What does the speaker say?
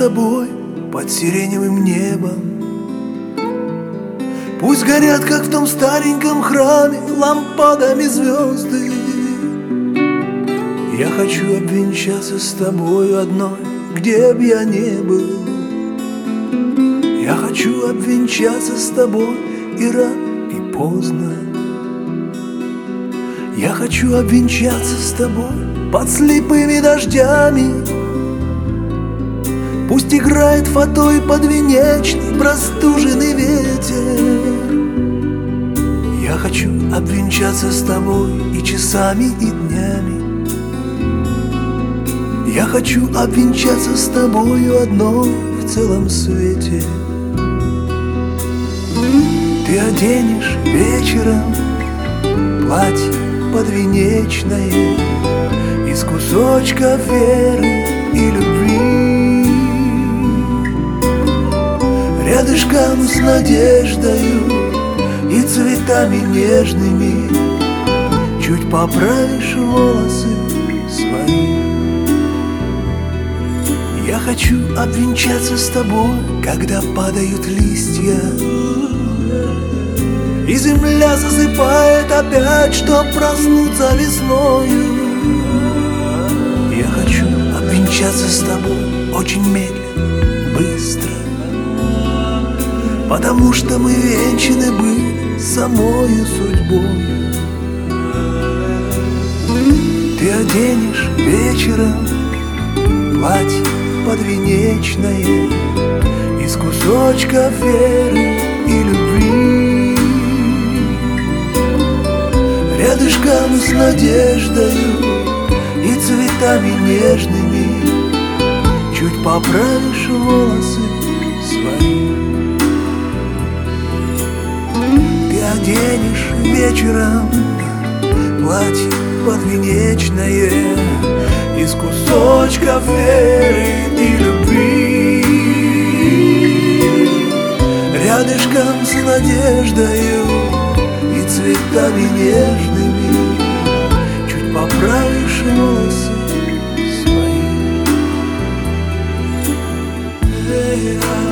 тобой под сиреневым небом. Пусть горят, как в том стареньком храме, лампадами звезды. Я хочу обвенчаться с тобою одной, где б я ни был. Я хочу обвенчаться с тобой и рано, и поздно. Я хочу обвенчаться с тобой под слепыми дождями. Пусть играет фатой подвенечный простуженный ветер. Я хочу обвенчаться с тобой и часами, и днями. Я хочу обвенчаться с тобою одной в целом свете. Ты оденешь вечером платье подвенечное из кусочков веры и любви. Рядышком с надеждою и цветами нежными чуть поправишь волосы свои. Я хочу обвенчаться с тобой, когда падают листья, и земля засыпает опять, чтоб проснуться весною. Я хочу обвенчаться с тобой очень медленно, быстро, потому что мы венчаны были самою судьбой. Ты оденешь вечером платье подвенечное из кусочков веры и любви. Рядышком с надеждою и цветами нежными чуть поправишь волосы свои. Ты оденешь вечером платье подвенечное из кусочков веры и любви. Рядышком с надеждою и цветами нежными чуть поправишь волосы свои.